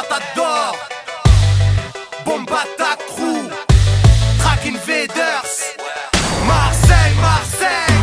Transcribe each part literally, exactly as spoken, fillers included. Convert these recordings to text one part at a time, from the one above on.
Matador, Bombata Crew, Track Invaders, Marseille, Marseille.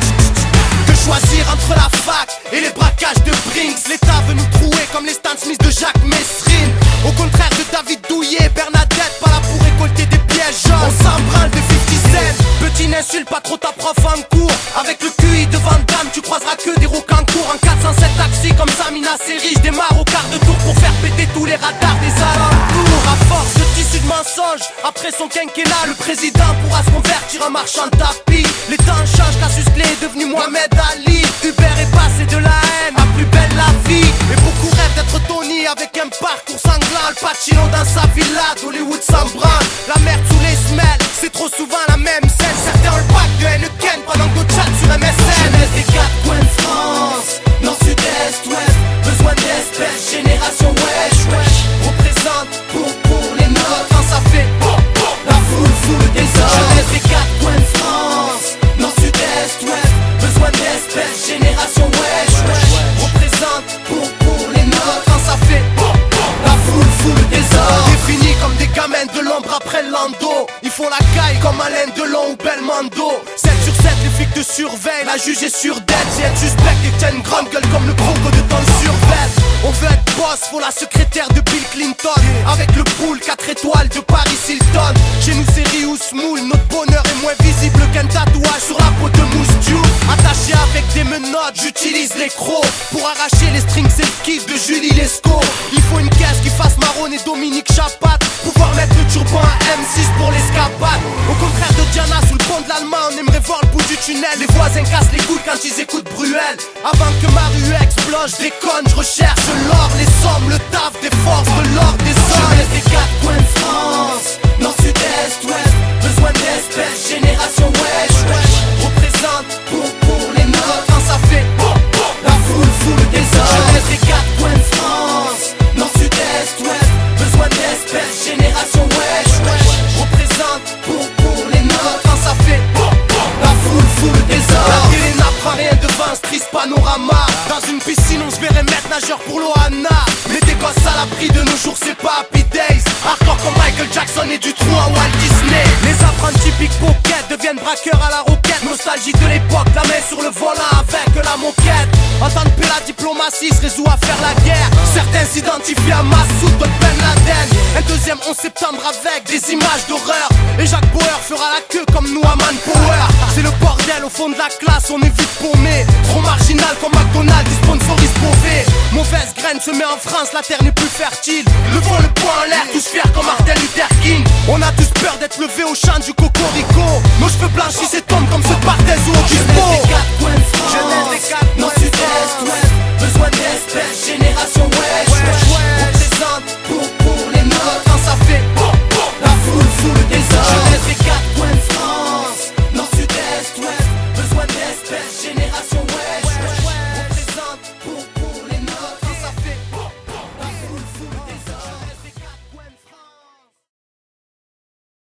Que choisir entre la fac et les braquages de Brinks? L'État veut nous trouer comme les Stan Smith de Jacques Messrine. Au contraire de David Douillet, Bernadette, pas là pour récolter des pièges jaunes. On s'embrunle de cinquante cents. Petit n'insulte pas trop ta prof en cours. Avec le Q I de Van Damme, tu croiseras que des rocancours. En quatre cent sept taxi comme Samina Seri, je démarre au quart de tour pour faire péter tous les radars des alentours. À force de tissus de mensonges, après son quinquennat, le président pourra se convertir en marchand de tapis. Les temps changent, Cassius Clay est devenu Mohamed Ali. Hubert est passé de la haine à plus belle la vie. Et beaucoup rêvent d'être Tony avec un parcours sanglant. Al Pacino dans sa villa, Hollywood s'en branle. La merde sous les semelles, c'est trop souvent la même scène. Certains ont le pack de Heineken pendant que d'autres chattent sur M S N. Jeunesse des quatre coins de France, nord, sud, est, ouest. Besoin d'espèces, génération wesh, wesh. Représente pour, pour les nôtres. Quand ça fait oh, oh, la foule foule des hommes. Jeunesse des quatre coins de France, nord, sud, est, ouest. Besoin d'espèces, génération wesh, wesh. Représente pour, pour les nôtres. Quand ça fait oh, oh, la foule foule des hommes. Définis comme des gamins de l'ombre après le lando. Ils font la caille comme Alain Delon ou Belmondo. sept sur sept, les flics te surveillent. La juge est sur dette. Si elle suspecte et que t'as une grande gueule comme le croco de ton survêt. On veut être boss, faut la secrétaire de Bill Clinton. Avec le pool quatre étoiles de Paris Hilton. Chez nous c'est Rious Moule. Notre bonheur est moins visible qu'un tatouage sur la peau de Mousse Diouf. Attaché avec des menottes, j'utilise les crocs pour arracher les strings et le kiff de Julie Lescaut. Il faut une caisse qui fasse Marron et Dominique Chapat. Pouvoir mettre le turban à M six pour l'escapade. Au contraire de Diana sous le pont de l'Allemagne, on aimerait voir le bout du tunnel. Les voisins cassent les couilles quand ils écoutent Bruel. Avant que ma rue explose, je déconne, je recherche l'or, les sommes, le taf des forces, de l'or des hommes. Jeunesse des quatre coins de France, nord, sud, est, ouest. Besoin d'espèces, génération wesh, wesh. Représente pour, pour les nôtres. Quand ça fait oh, oh, la foule foule des hommes. Jeunesse des quatre coins de France, nord, sud, est, ouest. Besoin d'espèces, génération wesh, wesh. Représente pour, pour les nôtres. Quand ça fait oh, oh, la foule foule des hommes. La télé n'apprend rien devant ce triste panorama. Dans une piscine on se verrait mettre nageur pour l'Ohana. Mais des gosses à l'abri de nos jours c'est pas Happy Days. Hardcore comme Michael Jackson et du trou à Walt Disney. Les apprentis pickpocket deviennent braqueurs à la roquette. Nostalgie de l'époque, la main sur le volant avec la moquette. En temps de paix la diplomatie se résout à faire la guerre. Certains s'identifient à Massoud, d'autres Ben Laden. Un deuxième onze septembre avec des images d'horreur. Et Jacques Bauer fera la queue comme nous à Manpower. C'est le bordel au fond de la classe, on est vite paumé. Trop marginal comme McDonald's, ils sponsorisent Beauvais. Mauvaise graine se met en France, la terre n'est plus fertile. Levons le poing en l'air, tous fiers comme Martin Luther King. On a tous peur d'être levés au chant du cocorico. Nos cheveux blanchissent et tombent comme ceux de Barthez ou Obispo. Jeunesse des quatre coins de France, jeunesse des quatre coins de France. Ouest. Besoin d'espèces, génération wesh, wesh. Représente pour, pour les nôtres. Quand ça fait oh, oh, la foule foule des hommes. Jeunesse des quatre coins de France, nord, sud, est, ouest. Besoin d'espèces, génération